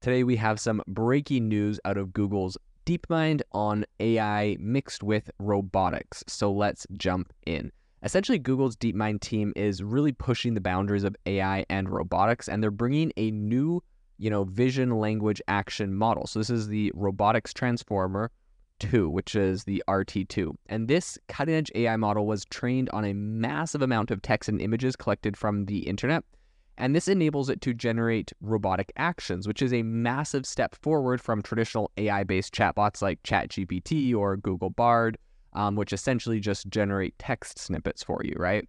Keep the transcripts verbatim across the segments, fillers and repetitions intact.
Today we have some breaking news out of Google's DeepMind on A I mixed with robotics. So let's jump in. Essentially, Google's DeepMind team is really pushing the boundaries of A I and robotics, and they're bringing a new, you know, vision language action model. So this is the Robotics Transformer two, which is the R T two. And this cutting-edge A I model was trained on a massive amount of text and images collected from the internet. And this enables it to generate robotic actions, which is a massive step forward from traditional A I-based chatbots like ChatGPT or Google Bard, um, which essentially just generate text snippets for you, right?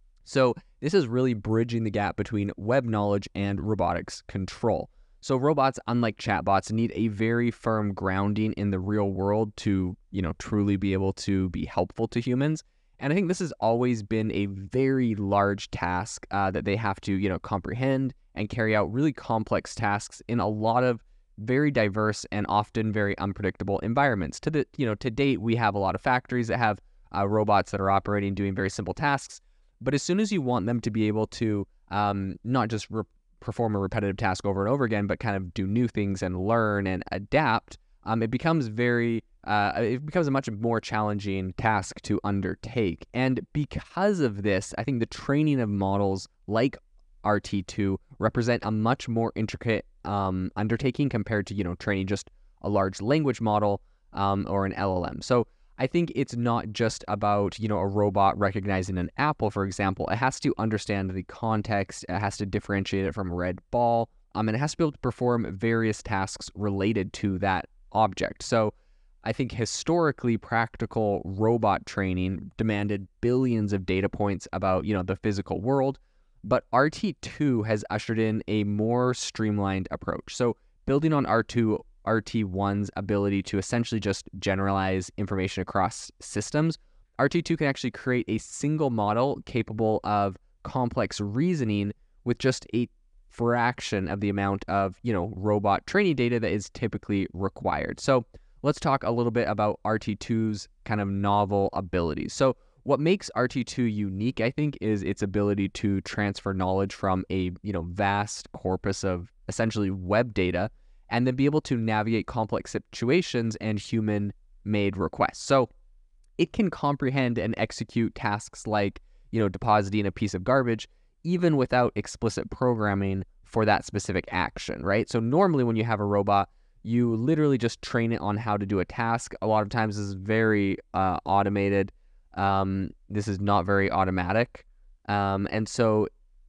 So this is really bridging the gap between web knowledge and robotics control. So robots, unlike chatbots, need a very firm grounding in the real world to, you know, truly be able to be helpful to humans. And I think this has always been a very large task uh, that they have to, you know, comprehend and carry out really complex tasks in a lot of very diverse and often very unpredictable environments. To the, you know, to date, we have a lot of factories that have uh, robots that are operating, doing very simple tasks. But as soon as you want them to be able to um, not just re- perform a repetitive task over and over again, but kind of do new things and learn and adapt, um, it becomes very Uh, it becomes a much more challenging task to undertake. And because of this, I think the training of models like R T two represent a much more intricate um, undertaking compared to, you know, training just a large language model um, or an L L M. So I think it's not just about, you know, a robot recognizing an apple, for example. It has to understand the context. It has to differentiate it from a red ball. Um, and it has to be able to perform various tasks related to that object. So I think historically practical robot training demanded billions of data points about, you know, the physical world, but R T two has ushered in a more streamlined approach. So building on R two, R T one's ability to essentially just generalize information across systems, R T two can actually create a single model capable of complex reasoning with just a fraction of the amount of, you know, robot training data that is typically required. So let's talk a little bit about R T two's kind of novel abilities. So what makes R T two unique, I think, is its ability to transfer knowledge from a, you know, vast corpus of essentially web data and then be able to navigate complex situations and human-made requests. So it can comprehend and execute tasks like, you know, depositing a piece of garbage even without explicit programming for that specific action, right? So normally when you have a robot, you literally just train it on how to do a task. A lot of times this is very uh, automated. Um, this is not very automatic. Um, and so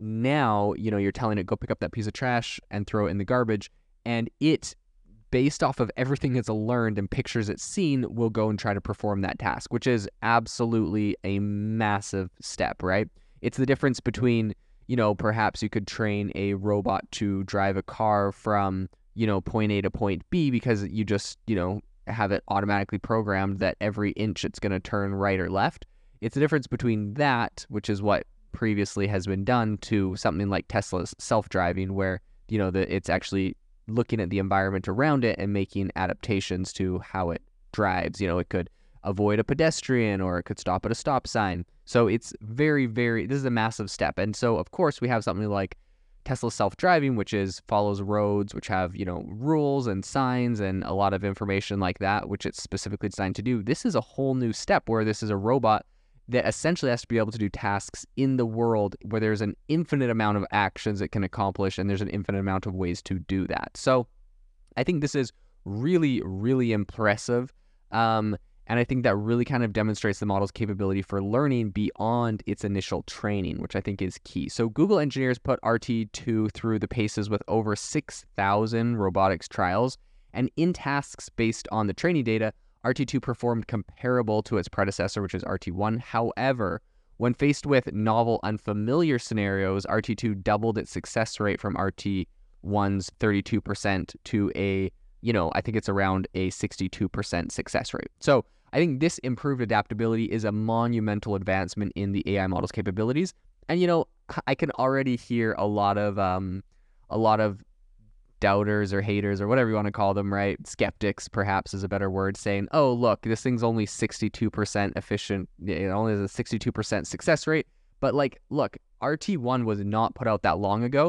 now, you know, you're telling it, go pick up that piece of trash and throw it in the garbage. And it, based off of everything it's learned and pictures it's seen, will go and try to perform that task, which is absolutely a massive step, right? It's the difference between, you know, perhaps you could train a robot to drive a car from, you know, point A to point B because you just, you know, have it automatically programmed that every inch it's going to turn right or left. It's the difference between that, which is what previously has been done, to something like Tesla's self-driving, where, you know, the, it's actually looking at the environment around it and making adaptations to how it drives. You know, it could avoid a pedestrian or it could stop at a stop sign. So it's very, very, this is a massive step. And so, of course, we have something like Tesla self-driving, which is follows roads, which have, you know, rules and signs and a lot of information like that, which it's specifically designed to do. This is a whole new step where this is a robot that essentially has to be able to do tasks in the world where there's an infinite amount of actions it can accomplish, and there's an infinite amount of ways to do that. So I think this is really, really impressive. Um, And I think that really kind of demonstrates the model's capability for learning beyond its initial training, which I think is key. So Google engineers put R T two through the paces with over six thousand robotics trials. And in tasks based on the training data, R T two performed comparable to its predecessor, which is R T one. However, when faced with novel, unfamiliar scenarios, R T two doubled its success rate from R T one's thirty-two percent to a, you know, I think it's around a sixty-two percent success rate. So I think this improved adaptability is a monumental advancement in the A I model's capabilities. And, you know, I can already hear a lot of, um, a lot of doubters or haters or whatever you want to call them, right? Skeptics, perhaps, is a better word, saying, oh, look, this thing's only sixty-two percent efficient. It only has a sixty-two percent success rate. But, like, look, R T one was not put out that long ago.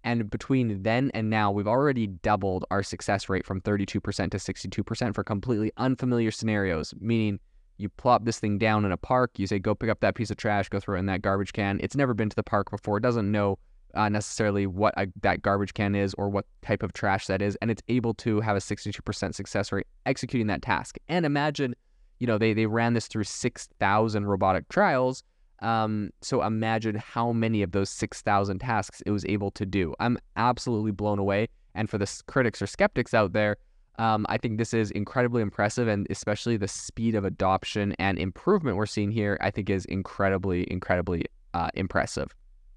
And between then and now, we've already doubled our success rate from thirty-two percent to sixty-two percent for completely unfamiliar scenarios, meaning you plop this thing down in a park, you say, go pick up that piece of trash, go throw it in that garbage can. It's never been to the park before. It doesn't know uh, necessarily what a, that garbage can is or what type of trash that is. And it's able to have a sixty-two percent success rate executing that task. And imagine, you know, they, they ran this through six thousand robotic trials. Um, so imagine how many of those six thousand tasks it was able to do. I'm absolutely blown away. And for the critics or skeptics out there, um, I think this is incredibly impressive, and especially the speed of adoption and improvement we're seeing here, I think is incredibly, incredibly uh, impressive.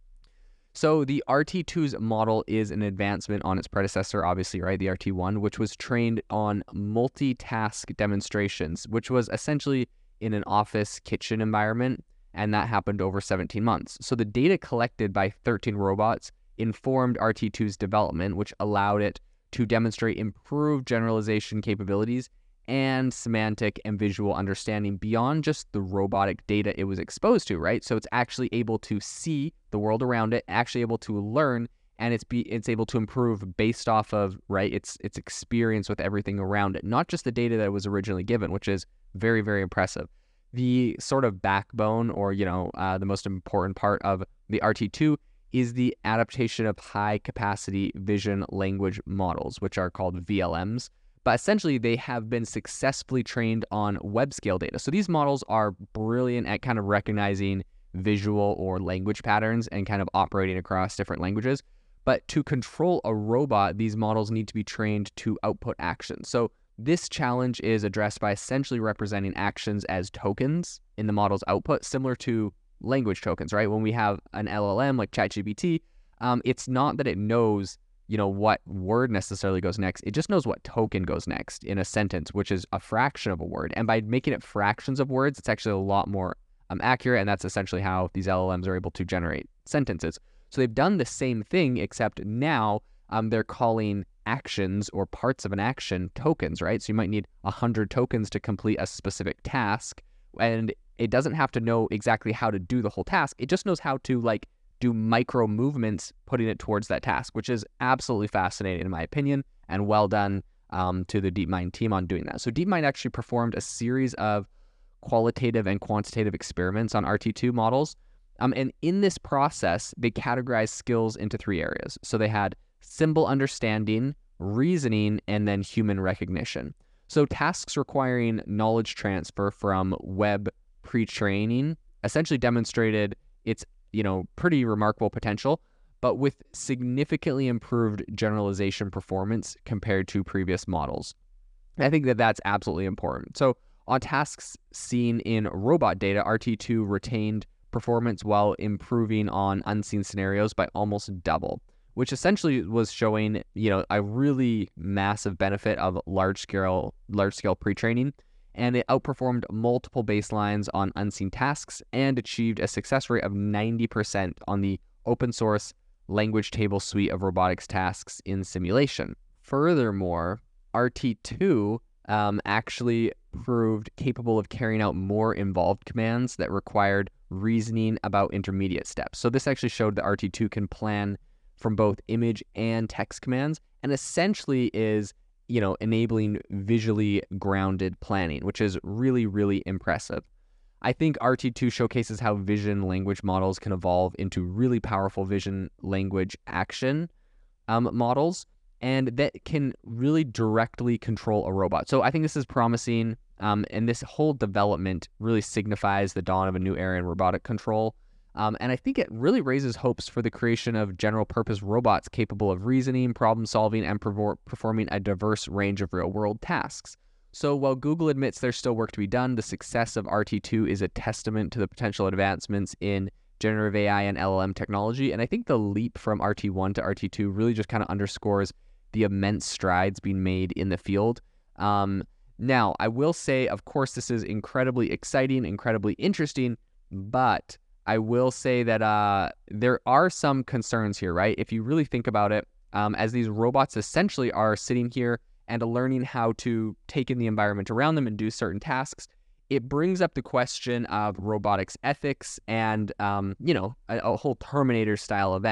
So the R T two's model is an advancement on its predecessor, obviously, right? The R T one, which was trained on multitask demonstrations, which was essentially in an office kitchen environment. And that happened over seventeen months. So the data collected by thirteen robots informed R T two's development, which allowed it to demonstrate improved generalization capabilities and semantic and visual understanding beyond just the robotic data it was exposed to, right? So it's actually able to see the world around it, actually able to learn, and it's be it's able to improve based off of, right, its its experience with everything around it, not just the data that it was originally given, which is very, very impressive. The sort of backbone, or, you know, uh, the most important part of the R T two is the adaptation of high-capacity vision language models, which are called V L Ms. But essentially, they have been successfully trained on web-scale data. So these models are brilliant at kind of recognizing visual or language patterns and kind of operating across different languages. But to control a robot, these models need to be trained to output actions. So this challenge is addressed by essentially representing actions as tokens in the model's output, similar to language tokens, right? When we have an L L M like ChatGPT, um, it's not that it knows, you know, what word necessarily goes next. It just knows what token goes next in a sentence, which is a fraction of a word. And by making it fractions of words, it's actually a lot more um, accurate. And that's essentially how these L L Ms are able to generate sentences. So they've done the same thing, except now um, they're calling actions or parts of an action tokens, right? So you might need one hundred tokens to complete a specific task. And it doesn't have to know exactly how to do the whole task. It just knows how to, like, do micro movements, putting it towards that task, which is absolutely fascinating in my opinion, and well done um, to the DeepMind team on doing that. So DeepMind actually performed a series of qualitative and quantitative experiments on R T two models. Um, and in this process, they categorized skills into three areas. So they had symbol understanding, reasoning, and then human recognition. So tasks requiring knowledge transfer from web pre-training essentially demonstrated its, you know, pretty remarkable potential, but with significantly improved generalization performance compared to previous models. I think that that's absolutely important. So on tasks seen in robot data, R T two retained performance while improving on unseen scenarios by almost double, which essentially was showing, you know, a really massive benefit of large-scale large-scale pre-training. And it outperformed multiple baselines on unseen tasks and achieved a success rate of ninety percent on the open source language table suite of robotics tasks in simulation. Furthermore, R T two um, actually proved capable of carrying out more involved commands that required reasoning about intermediate steps. So this actually showed that R T two can plan from both image and text commands, and essentially is, you know, enabling visually grounded planning, which is really, really impressive. I think R T two showcases how vision language models can evolve into really powerful vision language action um, models, and that can really directly control a robot. So I think this is promising, um, and this whole development really signifies the dawn of a new era in robotic control. Um, and I think it really raises hopes for the creation of general-purpose robots capable of reasoning, problem-solving, and perfor- performing a diverse range of real-world tasks. So while Google admits there's still work to be done, the success of R T two is a testament to the potential advancements in generative A I and L L M technology. And I think the leap from R T one to R T two really just kind of underscores the immense strides being made in the field. Um, now, I will say, of course, this is incredibly exciting, incredibly interesting, but I will say that uh, there are some concerns here, right? If you really think about it, um, as these robots essentially are sitting here and learning how to take in the environment around them and do certain tasks, it brings up the question of robotics ethics and, um, you know, a, a whole Terminator-style event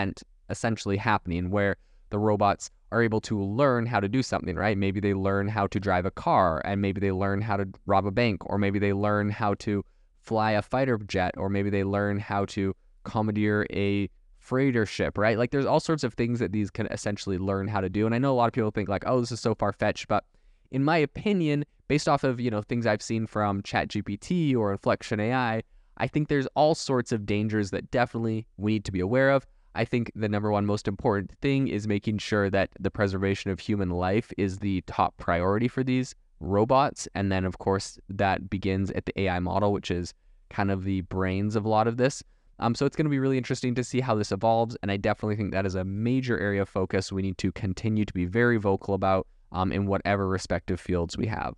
essentially happening, where the robots are able to learn how to do something, right? Maybe they learn how to drive a car, and maybe they learn how to rob a bank, or maybe they learn how to fly a fighter jet, or maybe they learn how to commandeer a freighter ship, right? Like there's all sorts of things that these can essentially learn how to do. And I know a lot of people think like, oh, this is so far-fetched, but in my opinion, based off of, you know, things I've seen from ChatGPT or Inflection A I, I think there's all sorts of dangers that definitely we need to be aware of. I think the number one most important thing is making sure that the preservation of human life is the top priority for these robots. And then, of course, that begins at the A I model, which is kind of the brains of a lot of this. Um, so it's going to be really interesting to see how this evolves. And I definitely think that is a major area of focus we need to continue to be very vocal about um, in whatever respective fields we have.